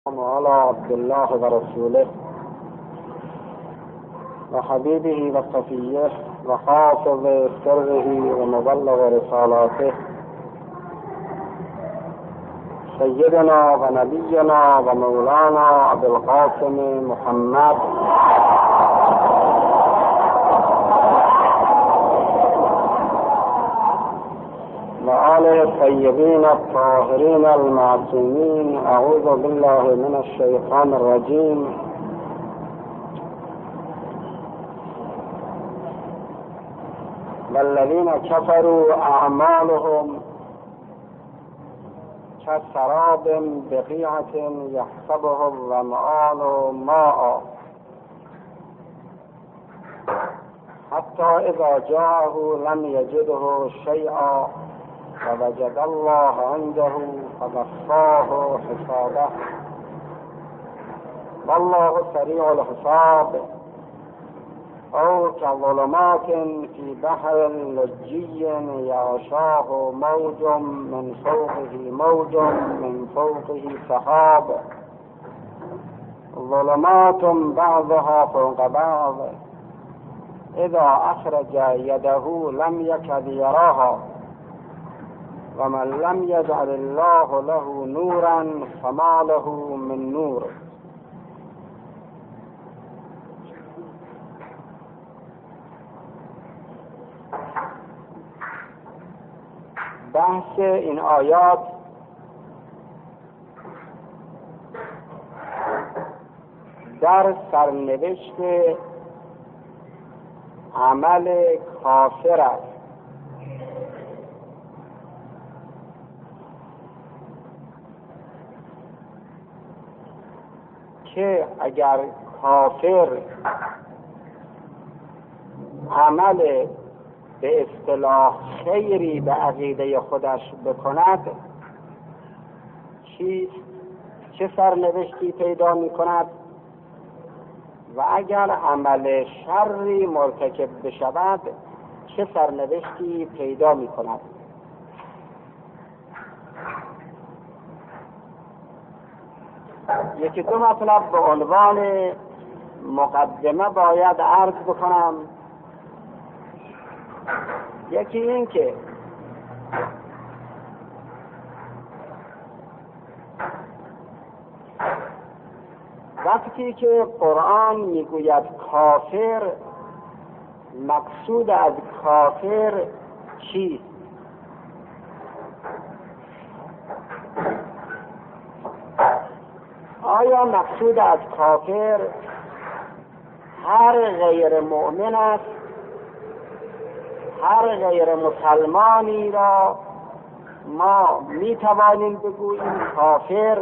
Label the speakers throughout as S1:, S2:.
S1: وعلى عبد الله ورسوله وحبيبه وصفيه وحافظ سره ومبلغ رسالاته سيدنا ونبينا ومولانا أبي القاسم محمد وآله الطيبين الطاهرين المعصومين. أعوذ بالله من الشيطان الرجيم. والذين كفروا أعمالهم كسراب بقيعة يحسبه الظمآن ماء حتى إذا جاءه لم يجده شيئا فوجد الله عنده فوفاه حسابه والله سريع الحساب. أو كظلمات في بحر لجي يغشاه موج من فوقه موج من فوقه سحاب ظلمات بعضها فوق بعض إذا أخرج يده لم يكد يراها ومن لم يجعل الله له نورا فما له من نور. بحث این آیات در سرنوشت عمل کافر است که اگر کافر عمل به اصطلاح خیری به عقیده خودش بکند چه سرنوشتی پیدا می کند و اگر عمل شری مرتکب بشود چه سرنوشتی پیدا می کند. یکی دو مطلب به عنوان مقدمه باید عرض بکنم. یکی این که وقتی که قرآن میگوید کافر، مقصود از کافر چیست؟ آیا مقصود از کافر هر غیر مؤمن است؟ هر غیر مسلمانی را ما می توانیم بگوییم کافر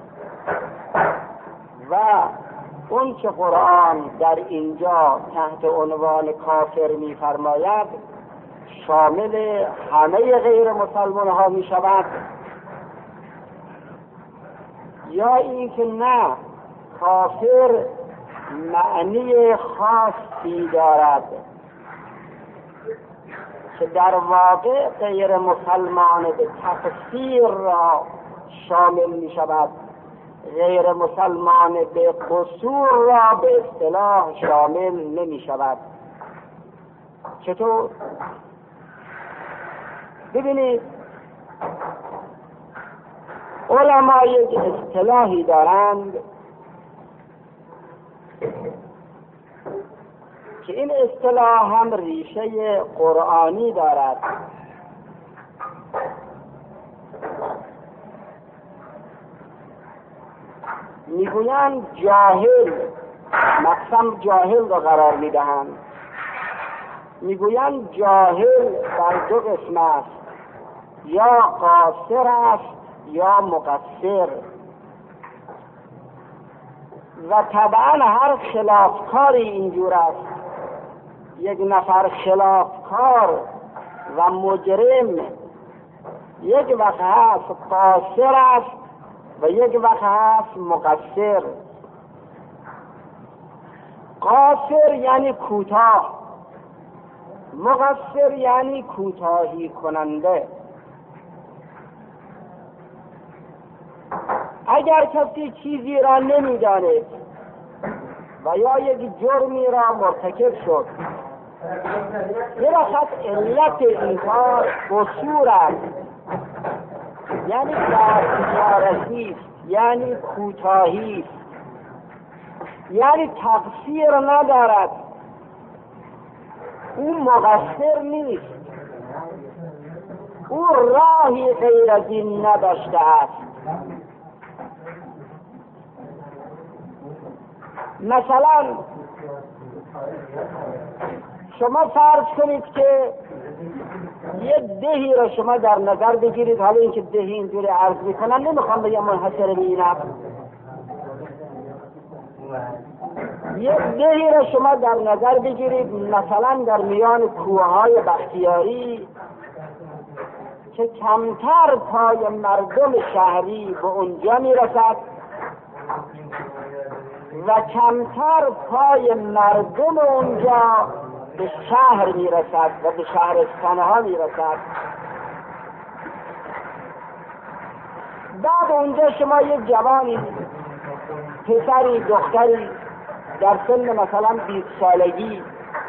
S1: و اون که قرآن در اینجا تحت عنوان کافر می فرماید شامل همه غیر مسلمان ها می شود، یا این که نه، کافر معنی خاصی دارد که در واقع غیر مسلمان به تفسیر را شامل می شود، غیر مسلمان به قصور را به اصطلاح شامل نمی شود. چطور؟ ببینید، علما یک اصطلاحی دارند که این اصطلاح هم ریشه قرآنی دارد. میگویند جاهل، مقسم جاهل را قرار میدهند. میگویند جاهل در دو قسم است، یا قاصر است یا مقصر، و طبعا هر خلافکاری اینجور است. یک نفر خلافکار و مجرم یک وقت هست قاصر است و یک وقت هست مقصر. قاصر یعنی کوتاه، مقصر یعنی کوتاهی کننده. اگر کسی چیزی را نمی‌داند و یا یک جرمی را مرتکب شد، درست علت این کار قصور است، یعنی دستیارسی، یعنی کوتاهی، یعنی تقصیر ندارد، او مقصر نیست، او راهی غیر از این نداشته است. مثلا شما فرض کنید که یه دهی را شما در نظر بگیرید، حالا اینکه دهی اینجوری عرض میکنن نمیخوام بگم منحصر به اینم، یه دهی را شما در نظر بگیرید مثلا در میان کوههای بختیاری که کمتر پای مردم شهری به اونجا میرسد و کمتر پای مردم اونجا به شهر میرسد و به شهرستانها میرسد. بعد اونجا شما یک جوانی، پسری دختری در سن مثلا 20 سالگی،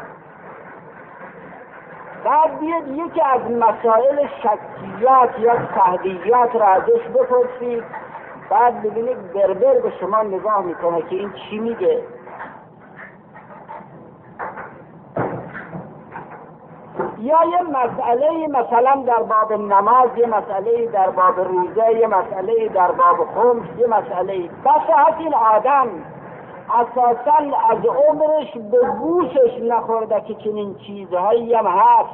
S1: بعد بیاد یکی از مسائل شکیات یا سهدیات را ازش بپرسید، بعد ببینید بربر به شما نگاه میکنه که این چی میگه. یا یه مسئله مثلا در باب نماز، یه مسئله در باب روزه، یه مسئله در باب خمس، یه مسئله بس این آدم اساساً از عمرش به گوشش نخورده که چنین چیزهایی هم هست.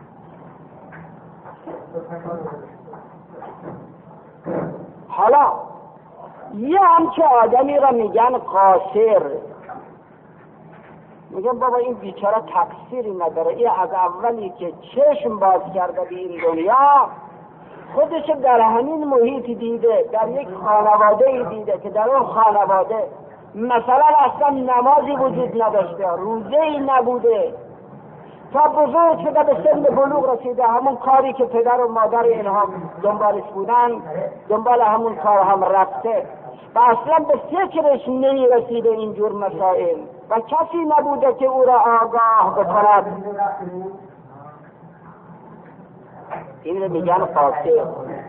S1: حالا یه همچه آدمی را میگن قاصر، میگن بابا این بیچاره تقصیری نداره، این از اولی که چشم باز کرده به این دنیا خودش در همین محیط دیده، در یک خانواده دیده که در اون خانواده مثلا اصلا نمازی وجود نداشته، روزه‌ای نبوده، تا بزرگ شده به سن بلوغ رسیده همون کاری که پدر و مادر اینها دنبالش بودن دنبال همون کار هم رفته و اصلا به فکرش نمی رسیده اینجور مسائل و کسی نبوده که او را آگاه بکند. این رو میگن قاصر.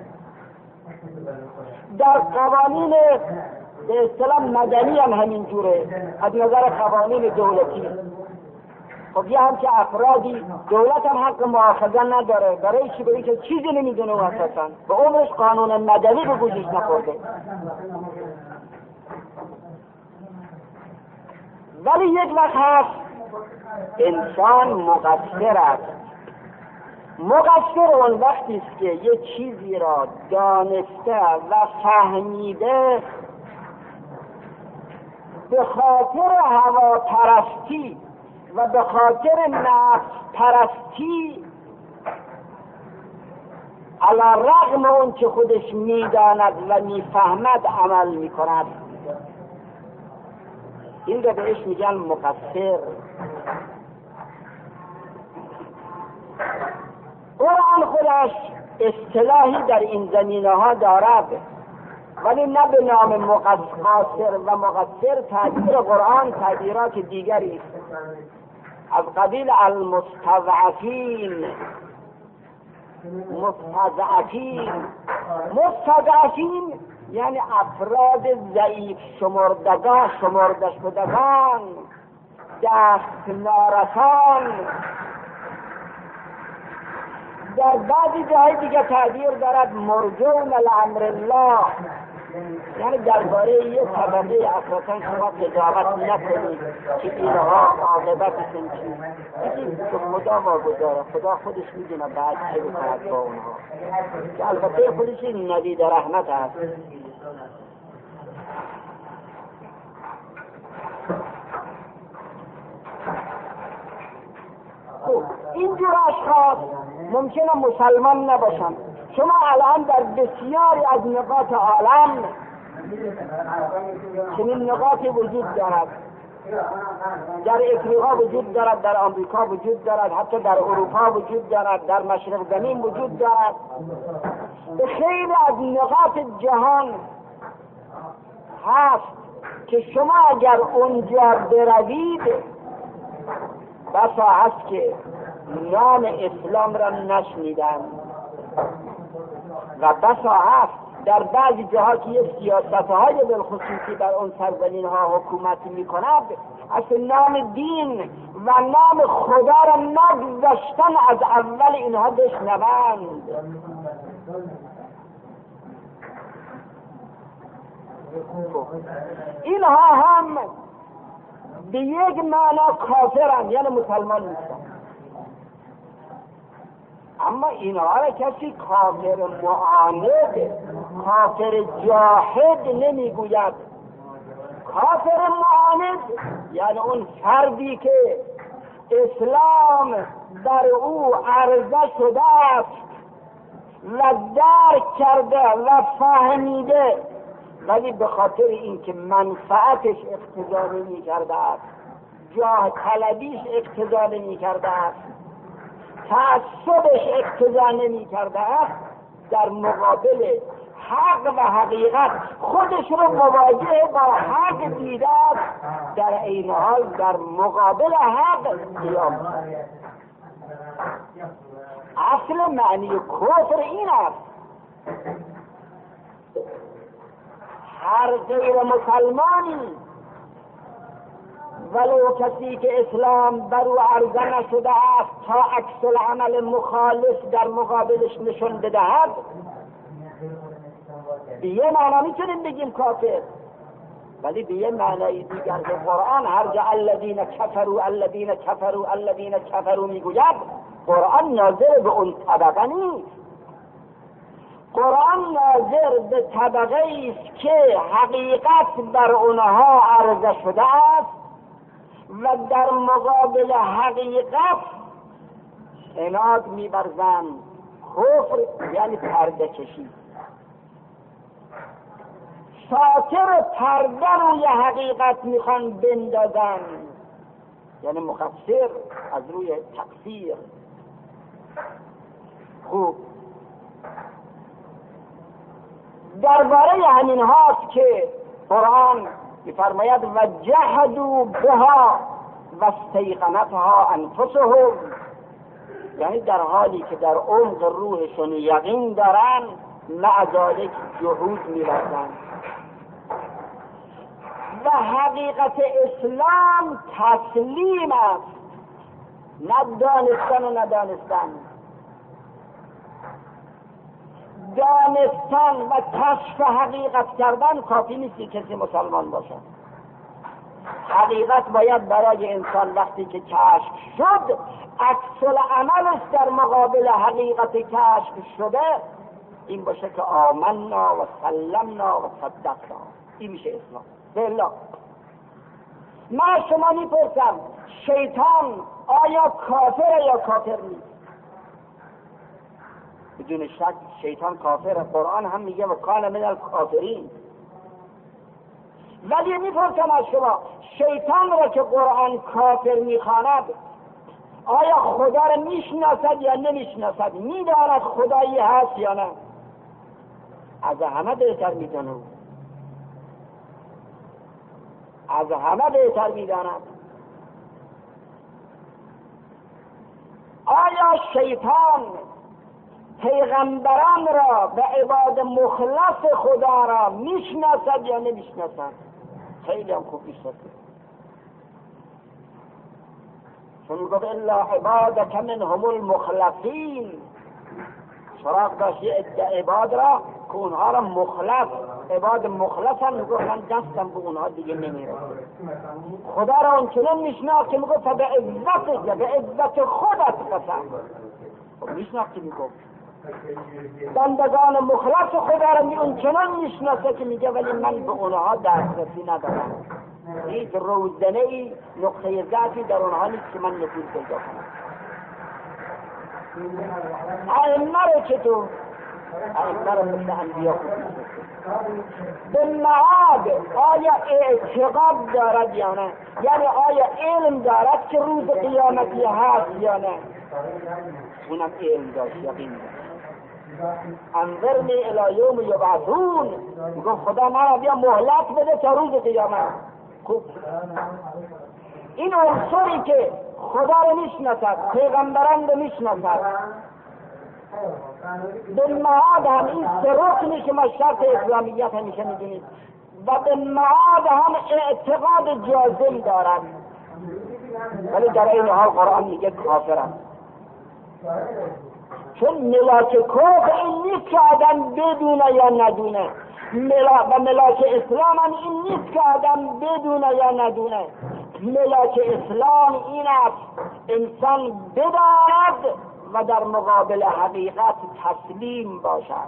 S1: در قوانین به اصطلاح مدنی هم همین جوره، از نظر قوانین دولتی. خب یه همچه افرادی دولت هم حق مؤاخذه نداره، برای چی؟ برای که چیزی نمیدونه و اساسا به عمرش قانون مدنی به گوشش نخورده. ولی یک وقت هست انسان مقصر است. مقصر اون وقتی است که یه چیزی را دانسته و فهمیده به خاطر هوا پرستی و به خاطر نفس پرستی علی رغم اون که خودش میداند و میفهمد عمل میکند. این رو بهش میگن مقصر. قرآن خودش اصطلاحی در این زمینه ها دارد، ولی نه به نام مقصر و مقصر. تعبیر قرآن تعبیرات دیگری است، از قبیل المستضعفین. مستضعفین یعنی افراد ضعیف شمرده شدگان، دست نارسان. در بعضی جای دیگه تعبیر دارد مرجون لامر الله، یعنی درباره یه طبقه اساساً شما قضاوت نکنید که اینها عاقبتشون چیست، بگید که خدا واگذاره، خدا خودش میدونه بعد چه بکند با اونها، که البته خودش این نوید رحمت هست. اینجور اشخاص ممکنه مسلمان نباشن. شما الان در بسیاری از نقاط عالم چنین نقاطی وجود دارد، در افریقا وجود دارد، در آمریکا وجود دارد، حتی در اروپا وجود دارد، در مشرق زمین وجود دارد. به خیلی از نقاط جهان هست که شما اگر اونجا بروید بسا هست که نام اسلام را نشنیدن و بسا هست در بعضی جاها که یه سیاست‌های بالخصوصی در اون سرزمین ها حکومت می‌کند اصلا نام دین و نام خدا را نگذاشتن از اول اینها بشنوند. اینها هم به یک معنا کافرند، یعنی مسلمان نیستن، اما اینها را کسی کافر معاند، کافر جاحد نمیگوید. کافر معاند یعنی اون فردی که اسلام در او عرضه شده است و درک کرده و فهمیده، ولی به خاطر اینکه منفعتش اقتضا نمی کرده است، جاه طلبیش اقتضا نمی کرده است، تعصبش اقتضا نمی کرده است، در مقابل حق و حقیقت خودش رو مواجه با حق دیده است، در عین حال در مقابل حق قیام. اصل معنی کفر این است. هر غیر مسلمانی ولو کسی که اسلام بر او عرضه نشده است تا عکس العمل مخالف در مقابلش نشون بدهد، به یه معنی میتونیم بگیم کافر، ولی به یه معنی دیگر که قرآن هر جا الذین کفروا میگوید، قرآن ناظر به اون طبقه نیست. قرآن ناظر به طبقه است که حقیقت بر اونها عرضه شده است و در مقابل حقیقت عناد می‌ورزند. کفر یعنی پرده کشی، ساتر پرده روی حقیقت میخوان بندازن، یعنی مقصر از روی تقصیر. خوب، درباره همین هاست که قرآن می‌فرماید و جحدوا بها و استیقنتها انفسهم، یعنی در حالی که در عمق روحشون یقین دارن مع ذلک جحود می‌ورزند. و حقیقت اسلام تسلیم است، نه دانستن و ندانستن. دانستن و کشف حقیقت کردن کافی نیست کسی مسلمان باشد. حقیقت باید برای انسان وقتی که کشف شد، عکس العملش در مقابل حقیقت کشف شده این باشه که آمنا و سلمنا و صدقنا. این میشه اسلام. بالله من شما میپرسم شیطان آیا کافر یا کافر نیست؟ بدون شک شیطان کافر. قرآن هم میگه و کان من الکافرین. ولی میپرسم از شما شیطان را که قرآن کافر میخواند آیا خدا را میشناسد یا نمیشناسد؟ میداند خدایی هست یا نه؟ از همه بهتر میداند، از همه بهتر میداند. آیا شیطان پیغمبران را و عباد مخلص خدا را میشناسد یا نمیشناسد؟ خیلی هم خوب میشناسد. چون گفت الا عبادک منهم المخلصین، سراغ داشت یه عباد را که اونها را مخلص، عباد مخلص هم میگفت من دستم به اونها دیگه نمیره. خدا را اونچنان میشناخت که میگفت به عزت، به عزت خودت قسم. خب میشناخت که میگفت بندگان مخلص خدا را اونچنان میشناسه که میگه ولی من به اونها دسترسی ندارم، هیچ روزنه ای نقطه ضعفی در اونها نیست که من نفوذ پیدا کنم. ائمه رو چطور؟ ائمه رو مثل انبیا خود به معاد آیا اعتقاد دارد یا نه؟ یعنی آیا علم دارد که روز قیامتی هست یا نه؟ اونم علم داشت، یقین داشت. انظرنی الی یوم یبعثون، گفت خدا من بیا مهلت بده تا روز قیامت. خوب این عنصری که خدا رو میشناسد، پیغمبران رو میشناسد، به معاد هم این سه رکنی که ما شرط اسلامیت همیشه میدونید و به معاد هم اعتقاد جازم دارد، ولی در این حال قرآن میگه کافرم. چون ملاک کفر این نیست که آدم بدونه یا ندونه، و ملاک اسلام هم این نیست که آدم بدونه یا ندونه. ملاک اسلام این است انسان بداند و در مقابل حقیقت تسلیم باشد.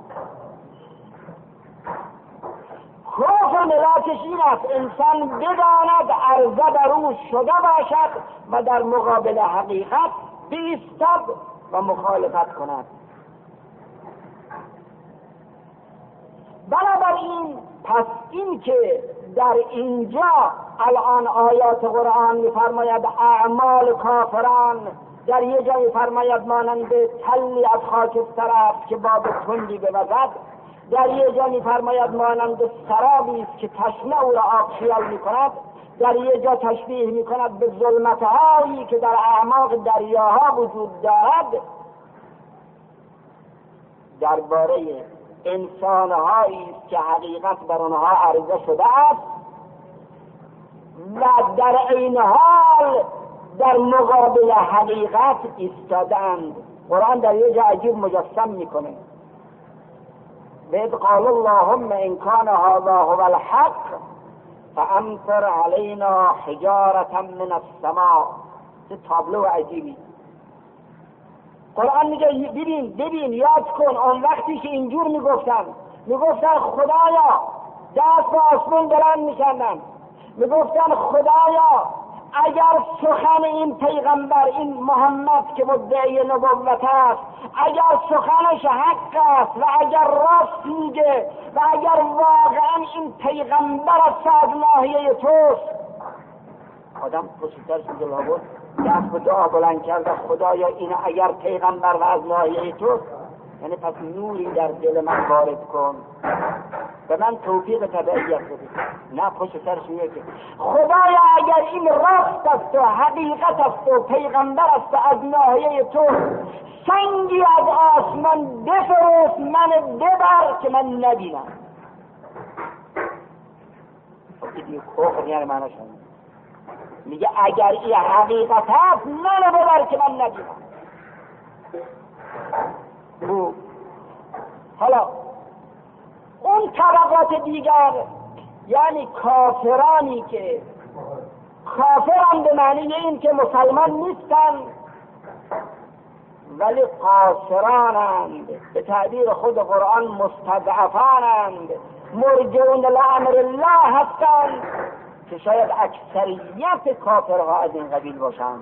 S1: کفر ملاکش این است انسان بداند عرضه بر او شده باشد و در مقابل حقیقت بایستد و مخالفت کند. بنابراین پس این که در اینجا الان آیات قرآن می‌فرماید اعمال کافران، در یه جا می‌فرماید مانند تلی از خاکستر است که باد تندی بوزد، در یه جا می‌فرماید مانند سرابی است که تشنه او را آب خیال می‌کند، در یه جا تشبیه می‌کند به ظلمت‌هایی که در اعماق دریاها وجود دارد. درباره انسان‌هایی است که حقیقت بر آنها عرضه شده است و در این حال در مقابل حقیقت ایستادند. قرآن در یه جا عجیب مجسم میکنه، وَإِذْ قَالَ اللهم إن كان هذا هو الحق فأمطر علينا حجارة من السماء. چه تابلو عجیبی. قرآن میگه ببین یاد کن اون وقتی که اینجور میگفتن خدایا، دست به آسمون بلند میکردن، میگفتن خدایا اگر سخن این پیغمبر، این محمد که مدعی نبوت است، اگر سخنش حق است و اگر راست میگه و اگر واقعا این پیغمبر از ناحیه توست، آدم پشترش جلو بود دست به دعا بلند کرده خدایا این اگر پیغمبر و از ناحیه توست، یعنی پس نوری در دل من وارد کن، به من توفیق تبعیت بده. نه، پشت سرش میگه که خدایا اگر این راست است و حقیقت است و پیغمبر است و از ناحیه تو، سنگی از آسمان بفرست من ببر که من نبینم. دیگه کفر یعنی معناش میگه اگر این حقیقت هست من ببر که من نبینم. حالا اون طبقات دیگر یعنی کافرانی که کافران به معنی این که مسلمان نیستند ولی قاصرانند، به تعبیر خود قرآن مستضعفانند، مرجعون لامر الله هستند که شاید اکثریت کافرها از این قبیل باشند.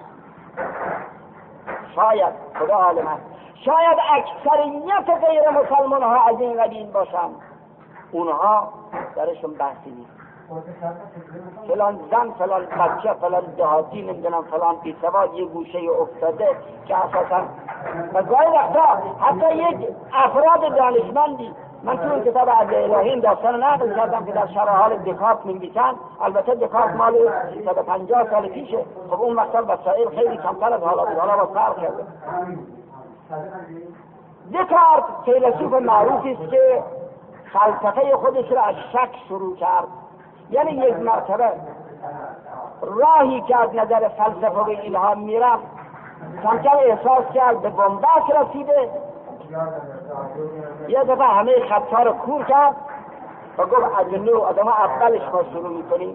S1: شاید، خدا عالم است، شاید اکثریت غیر مسلمان ها از این قبیل باشند. اونها درشون بحثی نیست. فلان زن، فلان بچه، فلان دهاتی، نمیدونم فلان بیسواد یه گوشه افتاده که اساسا و گاهی وقتا حتی یک افراد دانشمندی، من تو این کتاب از الهی داستان نقل کردم که در شرح حال دکارت می‌نویسن. البته دکارت مال 150 سال پیشه، خب اون وقتا وسایل خیلی کمتر از حالا بود، حالا با فرق کرده. دکارت فیلسوف معروفی است که فلسفه خودش را از شک شروع کرد، یعنی یک مرتبه راهی که از نظر فلسفه به الهام میرفت کم احساس کرد به بنبست رسیده. یه دفعه همه خطا رو کور کرد و گفت از نو آدم اولش ما شروع میکنیم.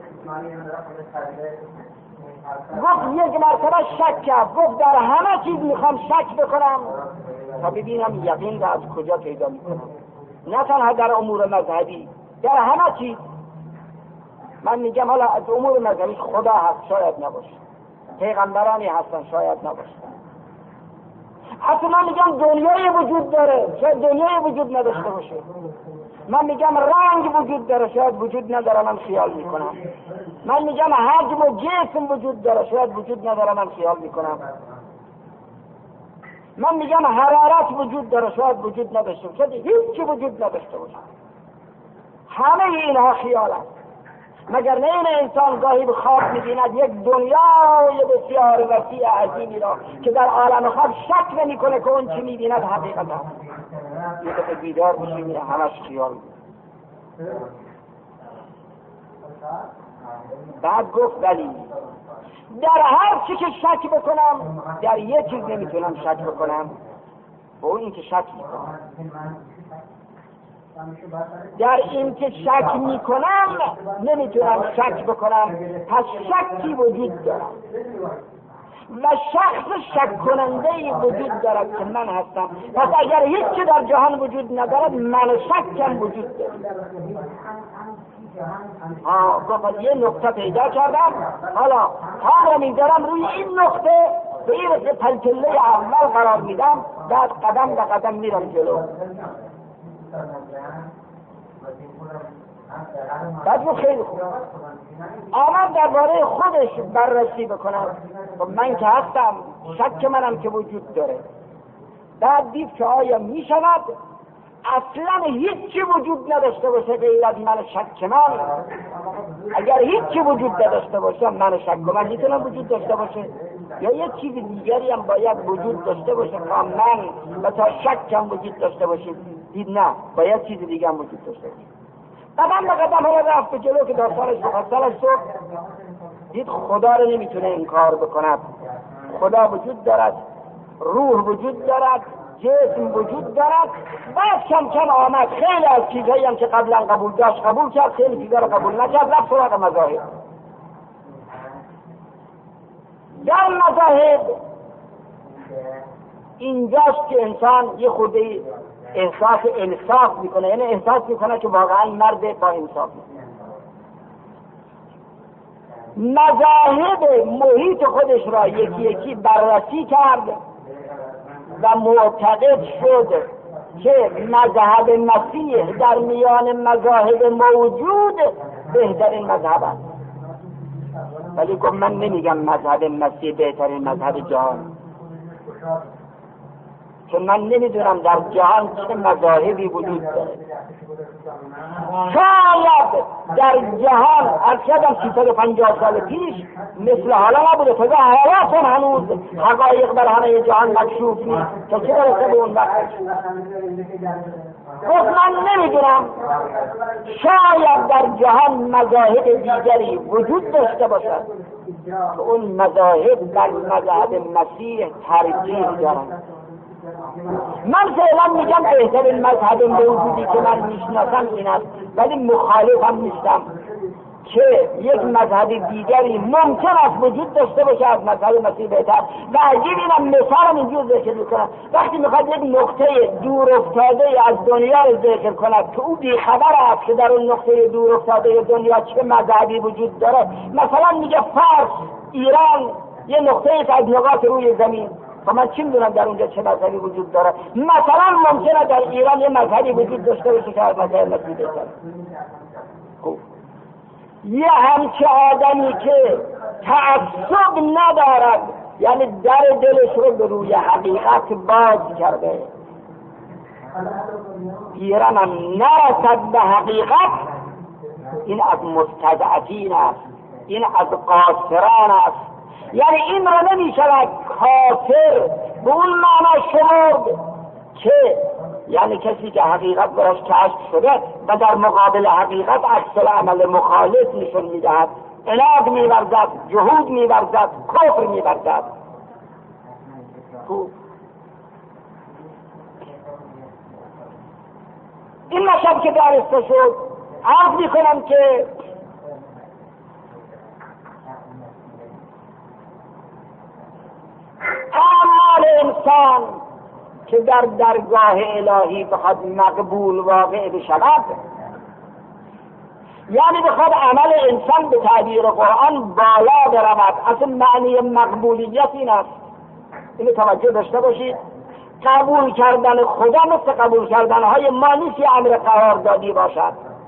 S1: گفت یک مرتبه شک کرد، گفت در همه چیز میخوام شک بکنم تا ببینم یقین را از کجا پیدا میکنم، نه تنها در امور مذهبی، در همه چیز. من میگم حالا از امور مذهبی خدا هست، شاید نباشه، پیغمبرانی هستن، شاید نباشه، حتی من میگم دنیای وجود داره، شاید دنیای وجود نداشته باشه، من میگم رنگ وجود داره، شاید وجود نداره، من خیال میکنم، من میگم حجم و جسم وجود داره، شاید وجود نداره، من خیال میکنم. من میگم حرارت وجود داره، شاید وجود نداشته باشه، هیچ وجود نداشته باشه. همه اینها خیال است. مگر نه این انسان گاهی به خواب می‌بیند یک دنیای بسیار وسیع عظیمی را که در عالم خواب شک نمی‌کنه که اون چی می‌بیند حقیقت است. یه دفعه بیدار بشیم همش خیال. بعد گفت ولی در هر چی که شک بکنم در یه چیز نمیتونم شک بکنم، و اون این که شک میکنم. در این که شک میکنم نمیتونم شک بکنم، پس شکی وجود دارد و شخص شک کننده‌ای وجود دارد که من هستم. پس اگر هیچی در جهان وجود ندارد من شکم وجود دارد. گفت یه نقطه پیدا کردم، حالا را میذارم روی این نقطه، به این پلتله اول قرار میدم، بعد قدم به قدم میرم جلو. بعد رو خیلی خوب آمد درباره خودش بررسی بکنم. من که هستم، شک منم که وجود داره. بعد دید که آیا می شود اصلا هیچی وجود نداشته باشه غیر از من شک من؟ اگر هیچی وجود نداشته باشه من شک من میتونم وجود داشته باشه، یا یه چیز دیگری هم باید وجود داشته باشه تا من و تا شکم وجود داشته باشه؟ دید نه، باید چیز دیگه هم وجود داشته باشه. قدم به قدم ها رفت به جلو که داستانش مفصلش شد. دید خدا رو نمیتونه انکار بکند. خدا وجود دارد، روح وجود دارد، جسم وجود دارد. بعد کم کم آمد خیلی از چیزهایی هم که قبلا قبول داشت قبول کرد، خیلی چیزها رو قبول نکرد، رفت سراغ مذاهب. در مذاهب اینجاست که انسان یه خودی احساس انصاف میکنه، یعنی احساس میکنه که واقعا مرد با انصاف. مذاهب محیط خودش را یکی یکی بررسی کرد و معتقد شد که مذهب مسیح در میان مذاهب موجود بهترین مذهب است. ولی گفت من نمیگم مذهب مسیح بهترین مذهب جهان، چون من نمیدونم در جهان چه مذاهبی وجود داره. شاید در جهان از شدم 350 سال پیش مثل حالا نبوده، تازه حالات هنوز حقایق بر همه جهان مکشوف نیست تا چه برسه به اون وقت. گفت من نمیدونم، شاید در جهان مذاهب دیگری وجود داشته باشد که اون مذاهب بر مذهب مسیح ترجیح دارند. من فعلا میگم بهترین مذهب موجودی که من میشناسم این است، ولی مخالفم نیستم که یک مذهب دیگری ممکن است وجود داشته باشه از مذهب مسیح بهتر. و عجیب اینم مثالم اینجور ذکر میکنم، وقتی میخواد یک نقطه دور افتاده از دنیا رو ذکر کند که او بیخبر است که در اون نقطه دور افتاده دنیا چه مذهبی وجود داره، مثلا میگه فارس، ایران یه نقطه از نقاط روی زمین، و من چی میدونم در اونجا چه مذهبی وجود داره؟ مثلا ممکنه در ایران یه مذهبی وجود داشته باشه که از مذهب مسیح بهتر. خوب، یه همچه آدمی که تعصب ندارد، یعنی در دلش رو به روی حقیقت باز کرده، ایران هم نرسد به حقیقت، این از مستضعفین است، این از قاصران است. یعنی این را نمیشود کافر به اون معنا شمرد که یعنی کسی که حقیقت براش کشف شده و در مقابل حقیقت عکس عمل مخالف نشون میدهد، عناد میورزد، جهود میورزد، کفر میورزد. این مطلب که دارسته شد، عرض میکنم که اعمال انسان که در درگاه الهی بخواد مقبول واقع بشود، یعنی بخواد عمل انسان به تعبیر قرآن بالا برود، اصلا معنی مقبولیت این است. اینو توجه داشته باشید. قبول کردن خدا مثل قبول کردن های ما نیست یه امر قراردادی باشد.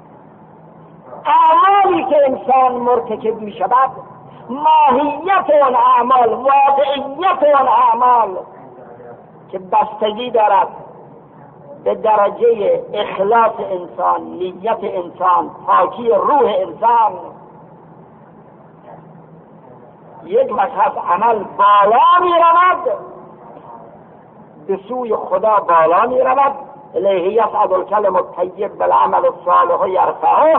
S1: اعمالی که انسان مرتکب می شود، ماهیت اون اعمال، واقعیت اون اعمال که بستگی دارد به درجه اخلاص انسان، نیت انسان، پاکی روح انسان. یک وقت عمل بالا می رود، به سوی خدا بالا می رود، الیه یصعد الکلم الطیب والعمل الصالح یرفعه.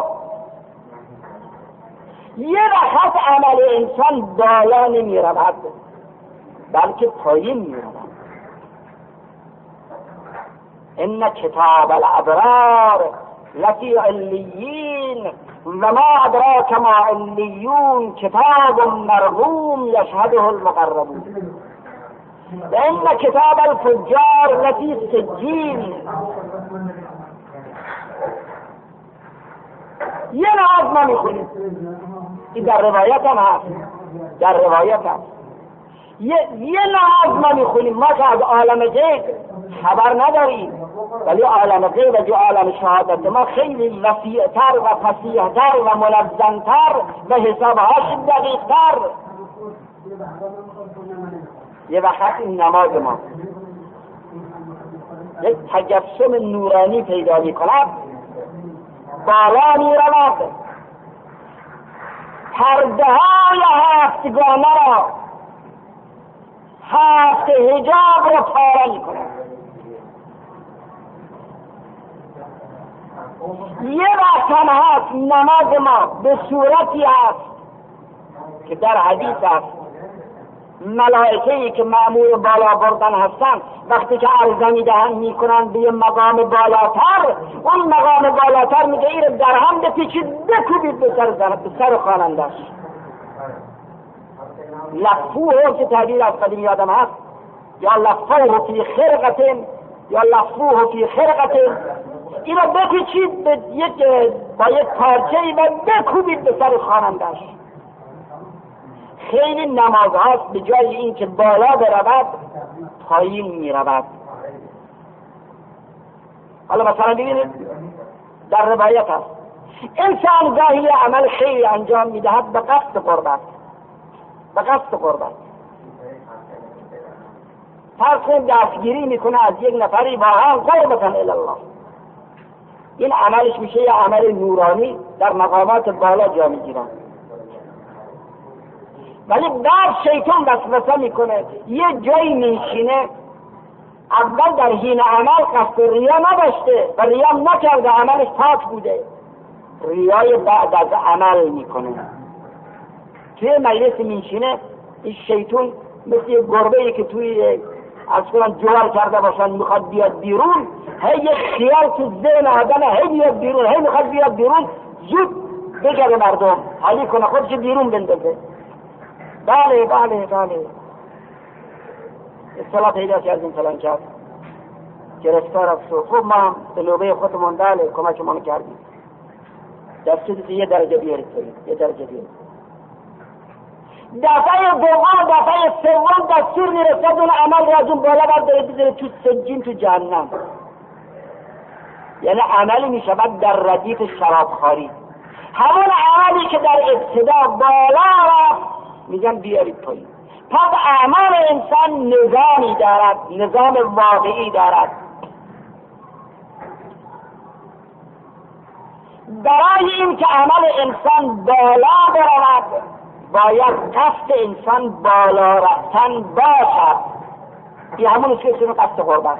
S1: یه وقت عمل انسان بالا نمی رود بلکه پایین می رود. ان کتاب الابرار لفی علیین و ما ادراک ما علیون کتاب مرقوم یشهده المقربون و ان کتاب الفجار لفی سجین. یه نماز ما میخونیم، این در روایت هم هست، در روایت هست یه نماز ما میخونیم، ما که از عالم غیب خبر نداریم، ولی عالم غیب و عالم شهادت ما خیلی وسیع‌تر و فصیح‌تر و منظم‌تر و حسابهاش دقیق‌تر. یه وقت این نماز ما یک تجسم نورانی پیدا می‌کند، بالا می‌رود، پرده‌های هفتگانه را، هفت حجاب را پاره می‌کند. یه وقت هم هست نماز ما به صورتی هست که در حدیث هست ملائکه‌ای که مأمور بالا بردن هستن وقتی که عرضه میدهن میکنن به یه مقام بالاتر، اون مقام بالاتر میگه این در هم بپیچید بکوبید به سر خوانندش. لفوه که تعبیر از قدیم یادم هست، یا لفوه فی خرقتن یا لفوه فی خرقتن، اینو بپیچید با یک پارچه‌ای و بکوبید به سر خوانندش. خیلی نماز هاست به جای این که بالا برود پایین می رود. حالا مثلا ببینید در روایت هست انسان گاهی عمل خیلی انجام می دهد به قصد قربت، به قصد قربت. فرض کنید دستگیری میکنه از یک نفری واقعا قربتاً الی الله، این عملش میشه یه عمل نورانی در مقامات بالا جا میگیرن. ولی بعد شیطان وسوسه میکنه، یه جایی میشینه اول در حین عمل قصد ریا نداشته و ریا نکرده، عملش پاک بوده، ریای بعد از عمل میکنه. توی مجلس میشینه این شیطان مثل یه گربه‌ای که توی از کنم جوار کرده باشن میخواد بیاد بیرون، هی یه خیال تو ذهن آدم هی بیاد بیرون، هی میخواد بیاد بیرون، زود بگره مردم حالی کنه خودش بیرون بندازه. بله بله بله اصطلاح پیدا کردیم فلان کرد گرفتار افسو. خب ما به نوبه خودمون بله کمکمون کردیم، دستور یه درجه بیارید، یه درجه بیارید. دفعه دوم دفعه سوم دستور میرسد اون عمل را از اون بالا بردارید بذارید تو سجین، تو جهنم. یعنی عملی میشود در ردیف شرابخواری، همون عملی که در ابتدا بالا رفت میگن بیارید پایین. پس اعمال انسان نظامی دارد، نظام واقعی دارد. برای این که عمل انسان بالا برود باید قصد انسان بالا رفتن باشد. این همون که اسم قصد قربت.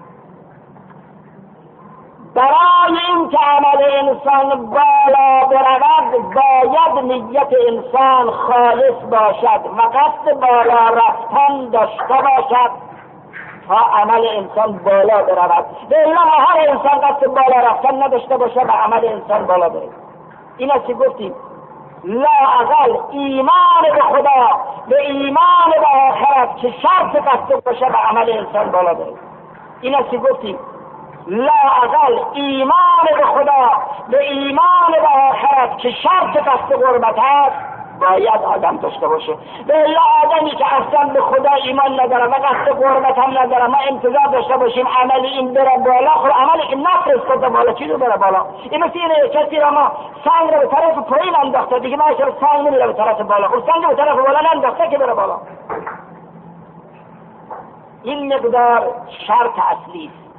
S1: برای این که عمل انسان بالا برود باید نیت انسان خالص باشد و قصد بالا رفتن داشته باشد تا عمل انسان بالا برود. به الا هر انسان قصد بالا رفتن نداشته باشه و عمل انسان بالا برود. این است که گفتیم لا اقل ایمان به خدا، به ایمان به آخرت که شرط قصد باشه و عمل انسان بالا برود. این است که گفتیم لا اقل ایمان به خدا، به ایمان به آخرت که شرط قصد قربت هست باید آدم داشته باشه. به الا آدمی که اصلا به خدا ایمان نداره و قصد قربت هم نداره ما انتظار داشته باشیم عمل این بره بالا، خب عملی که نفرستاده بالا چی رو بره بالا؟ این مثل اینه کسی را ما سنگ رو به طرف پایین انداخته، دیگه ما اشتر سنگ نمیره به طرف بالا، خب سنگ به طرف بالا انداخته که بره بالا. این مقدار شرط اصلی است.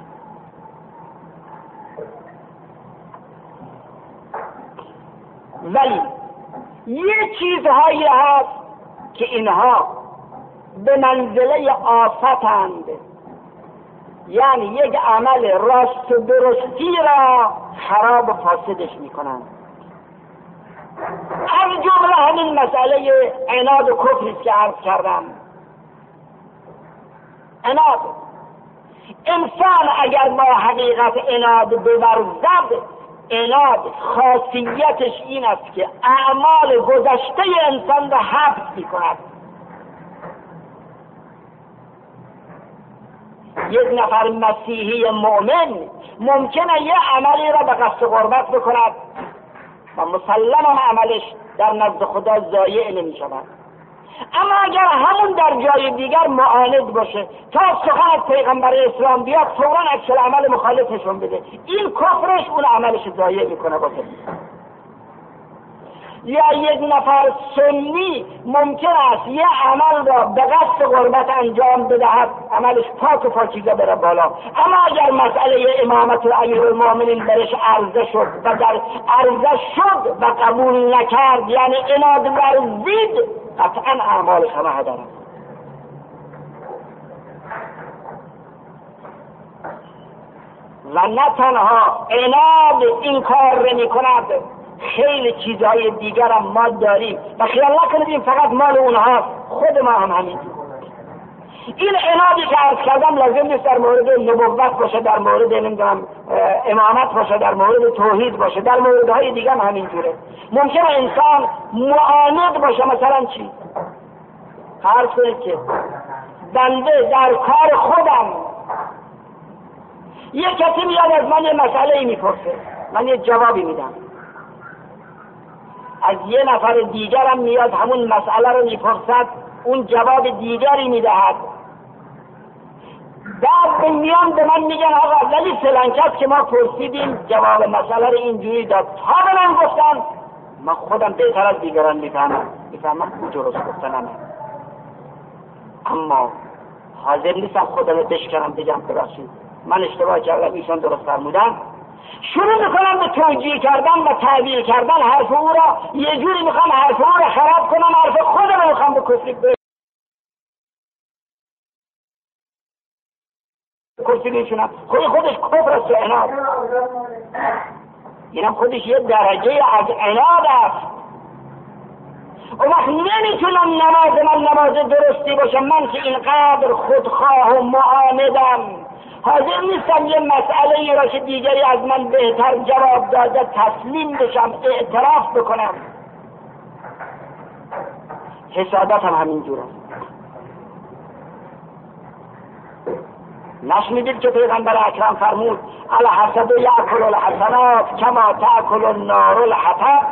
S1: ولی یه چیزهایی هست که اینها به منزله آفتند، یعنی یک عمل راست و درستی را خراب و فاسدش میکنند. از جمله همین مسئله عناد و کفری که عرض کردم. عناد، انسان اگر با حقیقت عناد بورزد، عناد خاصیتش این است که اعمال گذشته انسان را حفظ میکند. یک نفر مسیحی مؤمن ممکنه یه عملی را به قصد قربت بکند و مسلما عملش در نزد خدا ضایع نمی شود، اما اگر همون در جای دیگر معاند باشه تا سخن از پیغمبر اسلام بیاد فوراً عکس العمل مخالفشون بده، این کفرش اون عملش ضایع میکنه باشه. یا یک نفر سنی ممکن است یه عمل را به قصد قربت انجام بدهد، عملش پاک و پاکیزه بره بالا، اما اگر مسئله امامت امیرالمومنین برش عرضه شد و در عرضه شد و قبول نکرد، یعنی عناد ورزید، قطعا اعمالش همه هدر است. و نه تنها عناد این کار را میکند، خیلی چیزهای دیگر هم ما داریم و خیال نکنید این فقط مال اونها، خود ما هم همینطور. این عنادی که عرض کردم لازم نیست در مورد نبوت باشه، در مورد نمیدونم امامت باشه، در مورد توحید باشه، در موردهای دیگه هم همینطوره. ممکنه انسان معاند باشه. مثلا چی؟ فرض کنید که بنده در کار خودم یک کسی میاد از من یه مسئله میپرسه، من یه جوابی میدم، از یه نفر دیگرم میاد همون مسئله رو میپرسد، اون جواب دیگری میدهد، بعد میان به من میگن آقا ولی فلان کس که ما پرسیدیم جواب مسئله رو اینجوری داد، تا به من گفتن من خودم بهتر از دیگران میفهمم اون درست گفتنمه، اما حاضر نیستم خودم رو بشکنم بگم ببخشید من اشتباه کردم ایشان درست فرمودن. شروع میکنم به توجیه کردن و تعبیر کردن حرف او را، یه جوری میخوام حرف او را خراب کنم، حرف خودم رو میخوام به کفری بشونم. خودش کفر است و عناد، اینم خودش یه درجه از عناد است. و وقت نمیتونم من نماز درستی باشم، من که اینقدر خودخواه و معاندم، حاضر نیستم یه مسئله ای را که دیگری از من بهتر جواب داده تسلیم بشم، اعتراف بکنم. حسادت هم همینجور است. نشنیدید که پیغمبر اکرم فرمود الحسد یأکل الحسنات کما تأکل النار الحطب؟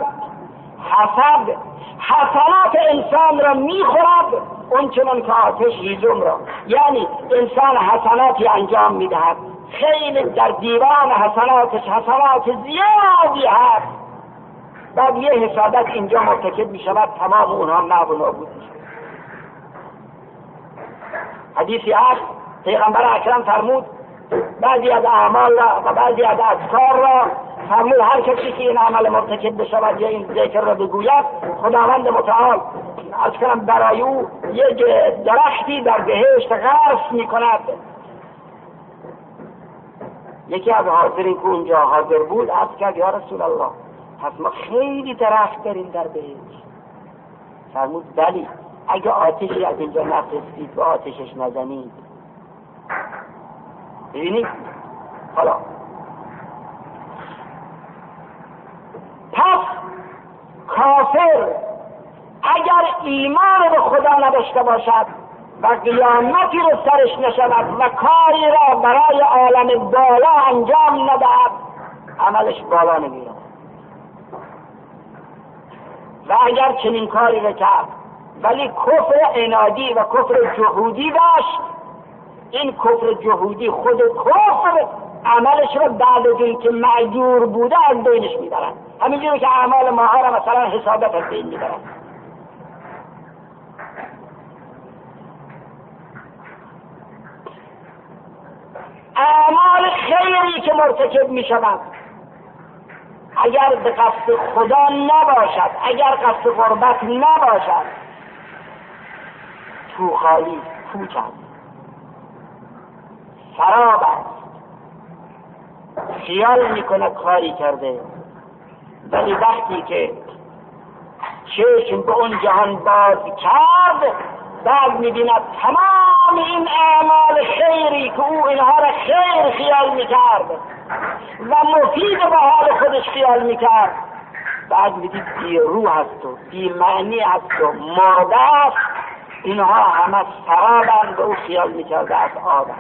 S1: حسنات انسان را میخورد اون چنان که آتش هیزم را، یعنی انسان حسناتی انجام میدهد، خیلی در دیوان حسناتش حسنات زیادی هست، بعد یه حسادت اینجا مرتکب میشود، تمام اونها محو و نابود میشود. حدیثی هست پیغمبر اکرم فرمود بعضی از اعمال را و بعضی از اذکار را فرمود هر کسی که این عمل مرتکب بشود یا این ذکر را بگوید، خداوند متعال از کنم برای او یک درختی در بهشت غرس میکند. یکی از حاضرین که اونجا حاضر بود عرض کرد یا رسول الله پس ما خیلی درخت داریم در بهشت. فرمود بلی، اگه آتشی از اینجا نفرستید و آتشش نزنید. ببینید حالا پس کافر اگر ایمان به خدا نداشته باشد و قیامتی رو سرش نشود و کاری را برای عالم بالا انجام ندهد، عملش بالا نمیره. و اگر چنین کاری رو کرد ولی کفر عنادی و کفر جهودی داشت، این کفر جهودی خود کفر عملش رو بعد از این که معجور بوده از بینش میبرن، همینجوری که اعمال ماها را مثلا حسابت از بین میبرن. اعمال خیری که مرتکب می شود اگر به قصد خدا نباشد، اگر قصد قربت نباشد، تو خالی پوچ است، سراب است. خیال میکنه کاری کرده، ولی وقتی که چشم به اون جهان باز کرد بعد میبیند تمام این اعمال خیری که او اینها را خیر خیال میکرد و مفید به حال خودش خیال میکرد، بعد میدید بی روح هست و بی معنی هست و مرده است. اینها همه سرابند به او خیال میکرده از آب.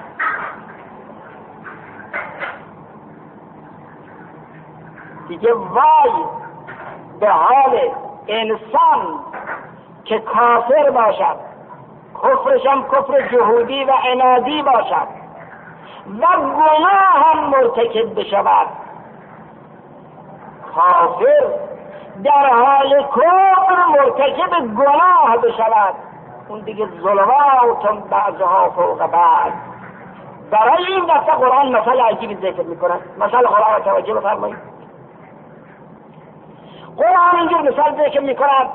S1: دیگه وای به حال انسان که کافر باشد، کفرش هم کفر جهودی و عنادی باشد و گناه هم مرتکب بشود. کافر در حال کفر مرتکب گناه بشود، اون دیگه ظلمات بعضها فوق بعض. برای این دفعه قرآن مثال عجیبی ذکر میکنه. مثال قرآن توجه بفرمایید. قرآن اینجور مثال ذکر میکند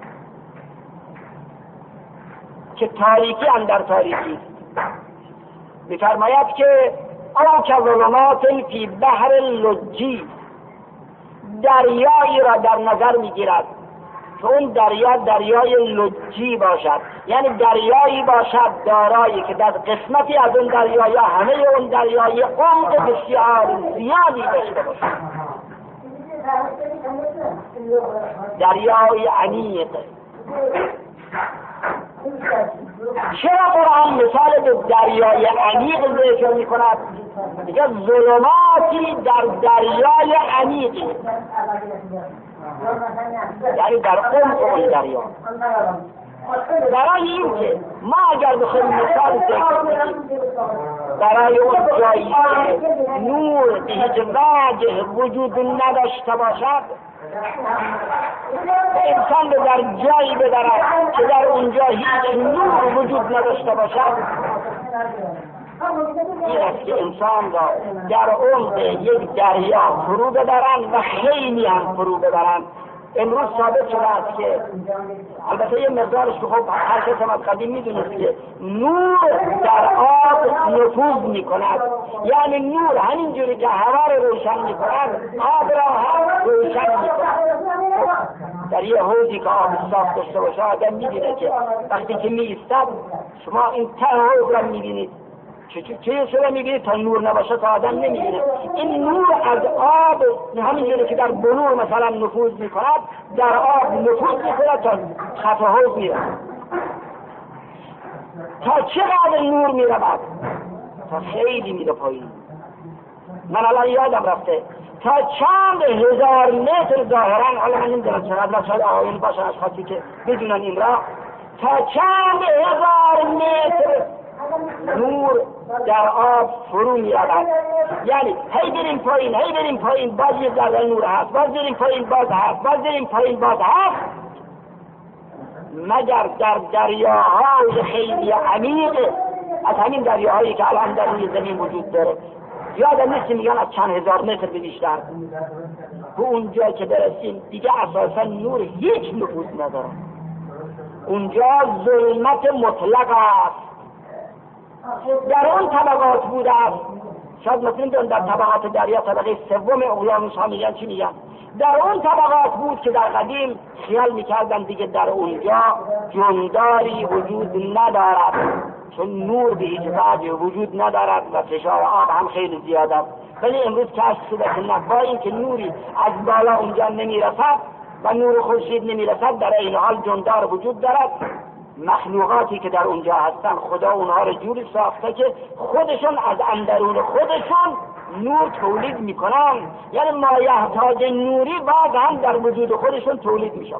S1: که تاریکی اندر تاریکی میفرماید که او که ظلمات فی بحر لجی، دریایی را در نظر میگیرد که اون دریا دریای لجی باشد، یعنی دریایی باشد دارایی که در قسمتی از اون دریا یا همه اون دریای عمق بسیار زیادی داشته باشد. دریای عمیق. چرا قرآن مثال به دریای عمیق ذکر می کند؟ دیگه ظلماتی در دریای عمیقی، یعنی در عمق اون دریا. برای این که ما اگر بخوایم مثال ذکر کنیم برای اون جایی که نور به هیچ وجه وجود نداشته باشد، انسان رو در جایی بدرد که در اونجا هیچ نور وجود نداشته باشد، این است که انسان را در عمق یک دریا فرو بدرند و خیلی هم فرو بدرند. امروز ثابت شده است که البته یه مقدارش که خب هر کس هم از قدیم میدونست که نور در آب نفوذ میکند، یعنی نور همینجوری که هوا رو روشن میکند آب را هم روشن میکند. در یه حوضی که آب صاف داشته باشه آدم میبینه که وقتی که میایستد شما این ته حوض را میبینید، چه شده میبینید تا نور نباشه تا آدم نمیبینه. این نور از آب همینجوری که در بلور مثلا نفوذ میکند در آب نفوذ میکند تا خط حوض میره. تا چقدر نور میرود؟ تا خیلی میره پایین. من الان یادم رفته تا چند هزار متر ظاهرا، حالا من نمیدونم چقدر شاید آقایون باشن اشخاصی که بدونن این را، تا چند هزار متر نور در آب فرو می رود. یعنی هی بریم پایین هی بریم پایین باز یه ذره نور هست، باز بریم پایین باز هست، باز بریم پایین باز هست، مگر در دریاهای خیلی عمیق از همین دریاهایی که الان در روی زمین وجود داره. یادم نیست میگن از چند هزار متر به بیشتر، به اونجا که برسیم دیگه اساسا نور هیچ نفوذ نداره. اونجا ظلمت مطلق است. در اون طبقات بوده است، شاید مثلا در طبقات دریا طبقه سوم اقیانوس ها میگن چی میگن، در اون طبقات بود که در قدیم خیال میکردن دیگه در اونجا جنداری وجود ندارد، چون نور به هیچ وجه وجود ندارد و فشار آب هم خیلی زیاد است. ولی امروز کشف شده که نه، با این که نوری از بالا اونجا نمیرسد و نور خورشید نمیرسد، در این حال جندار وجود دارد. مخلوقاتی که در اونجا هستن خدا اونها رو جوری ساخته که خودشون از اندرون خودشون نور تولید میکنن، یعنی مایحتاج نوری بعد هم در وجود خودشون تولید میشن.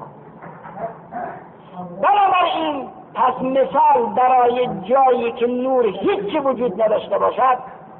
S1: بنابراین پس مثال برای جایی که نور هیچ وجود نداشته باشد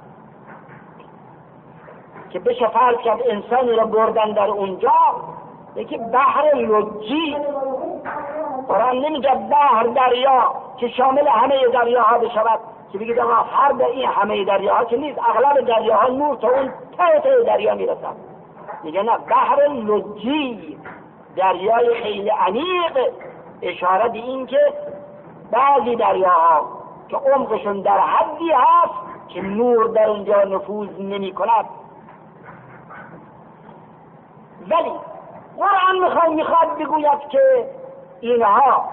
S1: که بشه فرض کرد انسانی را بردن در اونجا، یکی بحر لجی. قرآن نمیگه بحر دریا که شامل همه دریاها بشود، که بگید آقا فرد این همه دریاها که نیست، اغلب دریاها نور تا اون ته دریا میرسن. میگه نه، بحر لجی، دریای خیلی عمیق، اشاره به این که بعضی دریاها که عمقشون در حدی هست که نور در اونجا نفوذ نمی کند. ولی قرآن میخواد بگوید که اینها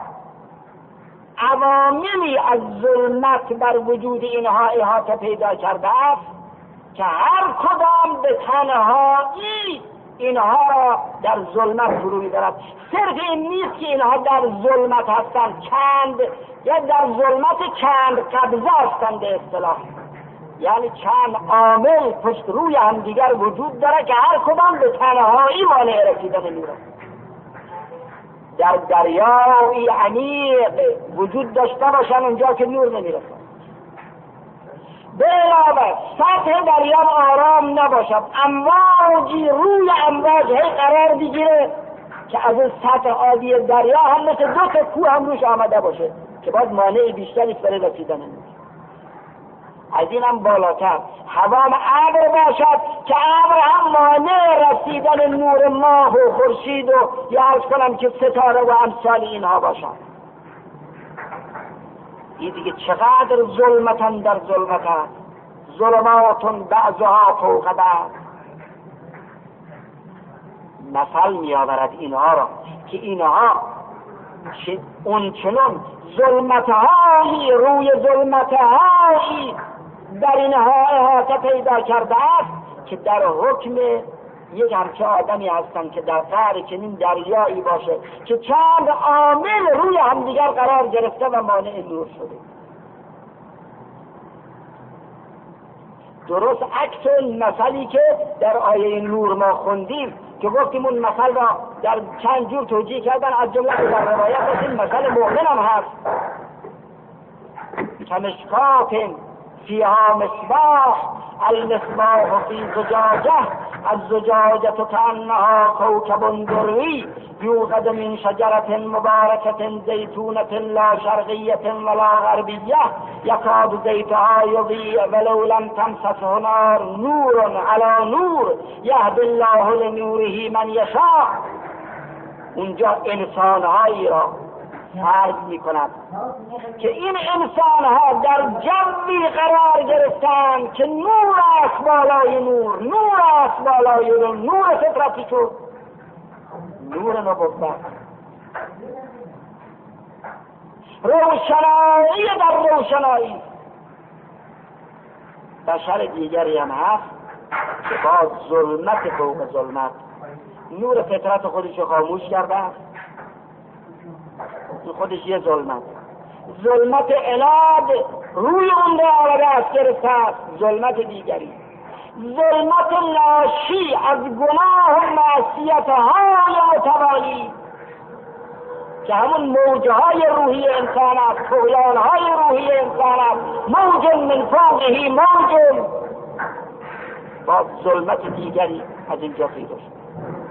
S1: عواملی از ظلمت بر وجود اینها احاطه پیدا کرده است که هر کدام به تنهایی اینها را در ظلمت فرو می‌برد. صرف این نیست که اینها در ظلمت هستند، چند یا در ظلمت چند قبضه هستند به اصطلاح، یعنی چند عامل پشت روی هم دیگر وجود داره که هر کدام به تنهایی مانع رسیدن نور است. در دریای عمیق وجود داشته باشن اونجا که نور نمیرسد. به علاوه سطح دریا آرام نباشد، امواجی روی امواج هی قرار بگیره که از این سطح عادی دریا هم مثل 2 تا کوه هم روش آمده باشه که باید مانع بیشتری برای رسیدن نور. از این هم بالاتر هوام ابر باشد که ابر هم مانع رسیدن نور ماه و خورشید و یا عرض کنم که ستاره و امثال اینها باشد. این دیگه چقدر ظلمتن در ظلمت است، ظلماتون بعضها فوق بعض. مثل می آورد اینها را که اینها اون چنان ظلمتهایی روی ظلمتهایی در اینها احاطه پیدا کرده است که در حکم یک همچه آدمی هستند که در قعر چنین دریایی باشه که چند عامل روی همدیگر قرار گرفته و مانع نور شده. درست عکس مثلی که در آیه نور ما خوندیم که گفتیم اون مثل را در چند جور توجیه کردن، از جمله در روایت است این مثل مؤمن هم هست. کمشکات فیها مصباح، المصباح فی زجاجه، الزجاجه کأنها کوکب دری یوقد من شجرة مبارکة زیتونة لا شرقیة ولا غربیة یکاد زیتها یضیء ولو لم تمسسه نار نور علی نور یهدی الله لنوره من یشاء. اونجا انسانهایی را فرض می کند که این انسانها در جوی قرار گرفتند که نور است بالای نور، نور است بالای نور، نور فطرتی شد، نور نبوت، روشنایی در روشنایی. بشر دیگری هم هست که با ظلمت فوق ظلمت نور فطرت خودش خاموش کرده است. خودش یه ظلمت عناد روی اون را آورده است، گرفته است. ظلمت دیگری، ظلمت ناشی از گناه و معصیت‌های متوالی که همون موجهای روحی انسان است، طغیان‌های روحی انسان است، موج من فوقه موج، با ظلمت دیگری از اینجا پیدا شد.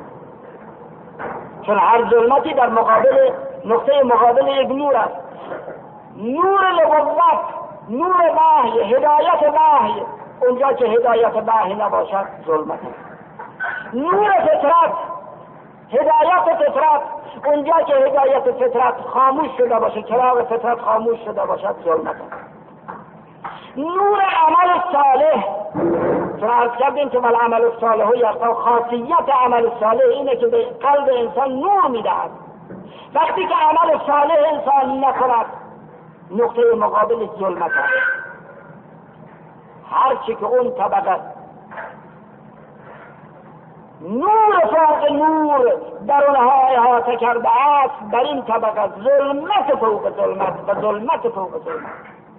S1: چون هر ظلمتی در مقابل نقطه مقابل یک نور است. نور نبوت، نور وحی، هدایت وحی، اونجا که هدایت وحی نباشد ظلمت است. نور فطرت، هدایت فطرت، اونجا که هدایت فطرت خاموش شده باشه، چراغ فطرت خاموش شده باشد ظلمت است. نور عمل صالح، چون عرض کردیم که والعمل الصالح یرفع، خاصیت عمل صالح اینه که به قلب انسان نور میدهد. وقتی که عمل صالح انسان نکند نقطه مقابل ظلمت است. هرچی که اون طبقه نور فوق نور در اونها احاطه کرده است، در این طبقه ظلمت فوق ظلمت و ظلمت فوق ظلمت.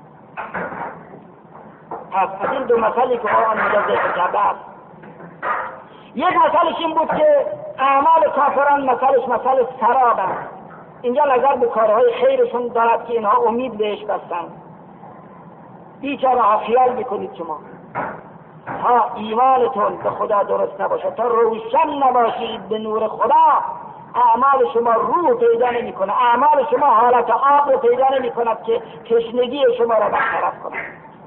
S1: پس از این دو مسئله که قرآن اینجا ذکر کرده است، یک مسئلهش این بود که اعمال کافران مسئله سراب است. اینجا نظر به کارهای خیرشون دارد که اینها امید بهش بستن. بیچاره ها خیال بکنید شما تا ایمانتون به خدا درست نباشه، تا روشن نباشید به نور خدا، اعمال شما روح پیدا نمی کنه، اعمال شما حالت آب رو پیدا نمی کند که تشنگی شما را برطرف کند.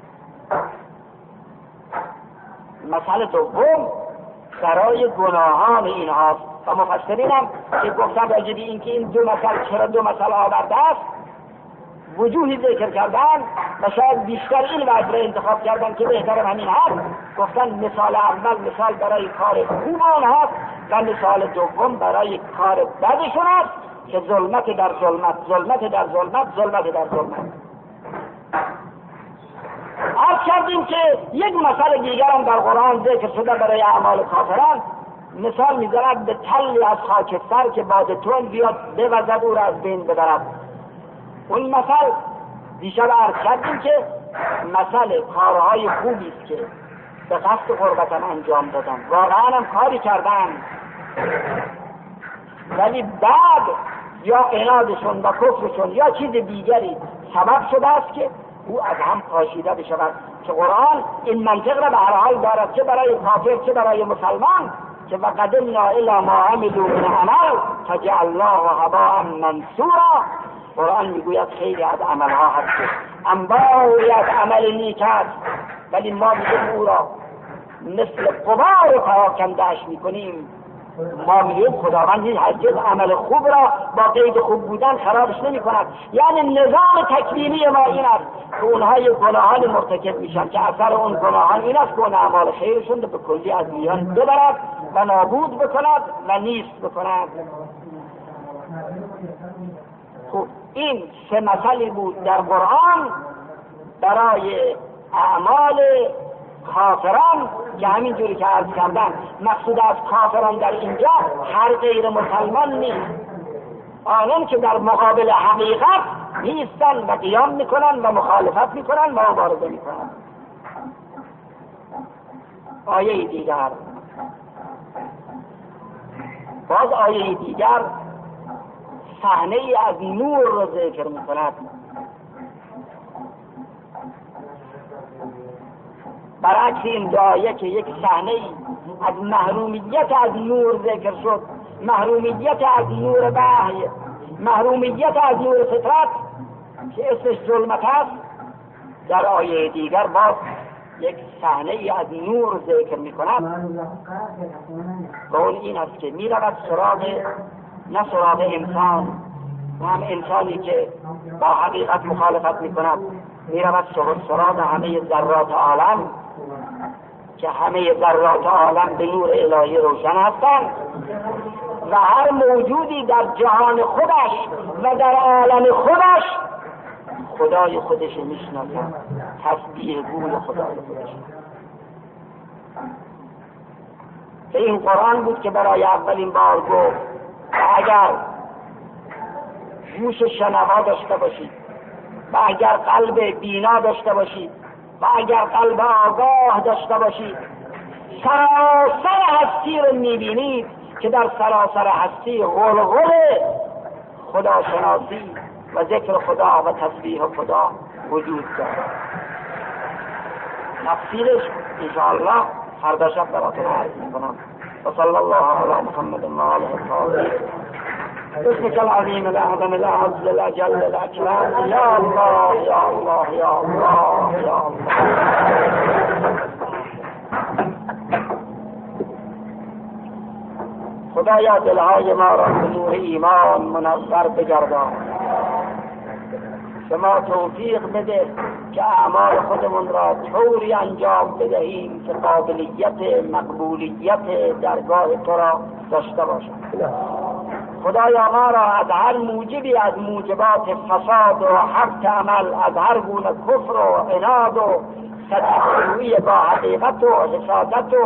S1: مسئله دوم برای گناهان اینهاست و مفسرین هم که گفتن راجع به اینکه این دو مثل چرا دو مثل آورده است وجوهی ذکر کردن و شاید بیشتر این وجه را انتخاب کردن که بهتر همین هست. گفتن مثال اول مثال برای کار خوب آنهاست و مثال دوم برای کار بدشون است که ظلمت در ظلمت، ظلمت در ظلمت، ظلمت در ظلمت. عرض کردیم که یک مثال دیگر هم در قرآن ذکر شده برای اعمال کافران. مثال می‌زند به تلی از خاکستر که باد تند بیاد بوزد او را از بین ببرد. اون مثل دیشب عرض کردیم که مثل کارهای خوبی است که به قصد قربتن انجام دادن، واقعا هم کاری کردن، ولی بعد یا عنادشون و کفرشون یا چیز دیگری سبب شده است که او از هم پاشیده بشود. که قرآن این منطق را به هر حال دارد، چه برای کافر چه برای مسلمان، که وقدمنا الی ما عملوا من عمل فجعلناه هباء منثورا. قرآن میگوید خیلی از عملها هست که انباری از عمل نیک است، ولی ما میگیم او را مثل غبار پراکنده‌اش میکنیم. ما میگیم خداوند هرگز عمل خوب را با قید خوب بودن خرابش نمی کند. یعنی نظام تکوینی ما این است که اونهای گناهان مرتکب میشن که اثر اون گناهان این است که اون اعمال خیرشون به کلی از میان ببرد و نابود بکند و نیست بکند. خب این سه مثلی بود در قرآن برای اعمال کافران که همین جوری که عرض کردن مقصود از کافران در اینجا هر غیر مسلمان نیست، آنان که در مقابل حقیقت نیستن و قیام میکنن و مخالفت میکنن و مبارزه میکنن. آیه دیگر، باز آیه دیگر صحنه ای از نور رو ذکر میکند. برعکس این دعایه که یک صحنه ای از محرومیت از نور ذکر شد، محرومیت از نور وحی، محرومیت از نور فطرت که اسمش ظلمت است، در آیه دیگر باز یک صحنه ای از نور ذکر میکند و اون این است که میرود سراغ نه سراغ انسان، هم انسانی که با حقیقت مخالفت میکند، میرود سراغ همه ذرات عالم که همه ذرات عالم به نور الهی روشن هستند و هر موجودی در جهان خودش و در عالم خودش خدای خودش میشناسد، تسبیح گوی خدای خودش. به این قرآن بود که برای اولین بار گفت اگر گوش شنوا داشته باشید و اگر قلب بینا داشته باشید و اگر قلب آگاه داشته باشید، سراسر هستی رو میبینید که در سراسر هستی غلغل خداشناسی و ذکر خدا و تسبیح خدا وجود دارد. تفسیرش انشاءالله فردا شب براتون عرض میکنم. و صلی الله علی محمد و آله الطاهرین. بسمك العظيم الأعظم الأعز الأجل الأكرم يا الله يا الله يا الله يا الله. خدایا دلهای ما را به نور ایمان منور بگردان. شما توفیق بده که اعمال خودمون را طوری انجام بدهیم که قابلیت مقبولیت درگاه تو را داشته باشد. خدایا ما را از هر موجبی از موجبات فساد و حق عمل، از هر گونه کفر و عناد و سطحی با حقیقت و حسادت و